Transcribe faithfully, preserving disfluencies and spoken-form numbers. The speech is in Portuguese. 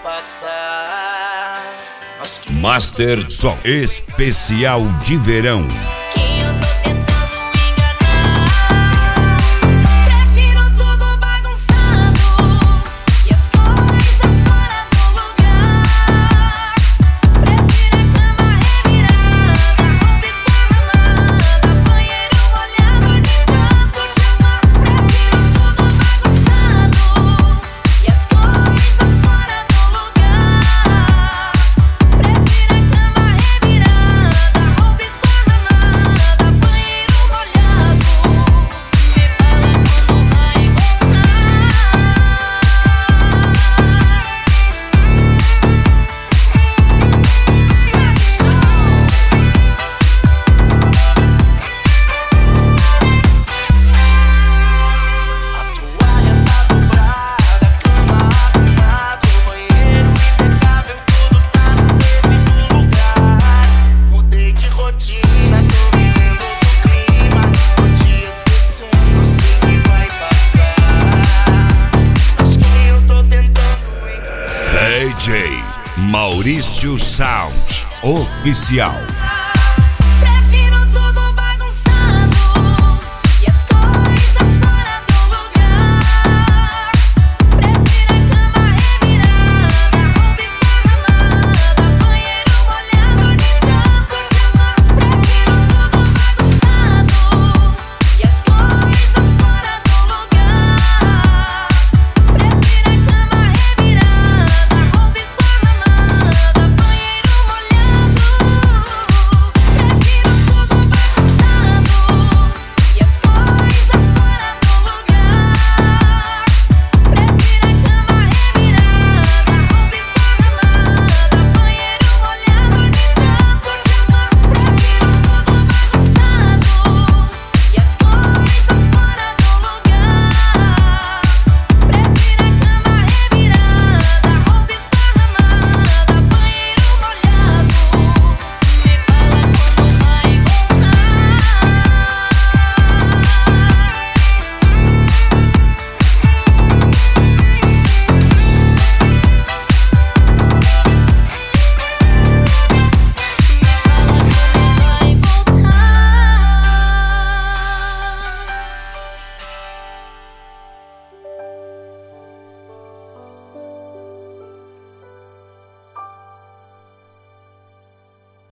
passar. Master Som especial de verão. Quem eu tô tentando enganar? Prefiro tudo bagunçado e as coisas fora do lugar. Prefiro a cama revirada, roupa esparramada, banheiro molhado de tanto te amar. Prefiro tudo bagunçado e as coisas fora do lugar. Prefiro a cama revirada, roupa esparramada, banheiro molhado. Me fala quando vai voltar. A toalha tá dobrada, a cama arrumada, o banheiro impecável, tudo tá no devido lugar. Mudei de rotina, tô vivendo do clima, tô te esquecendo, sei que vai passar. Mas quem eu tô tentando enganar? D J Maurício Sound Oficial.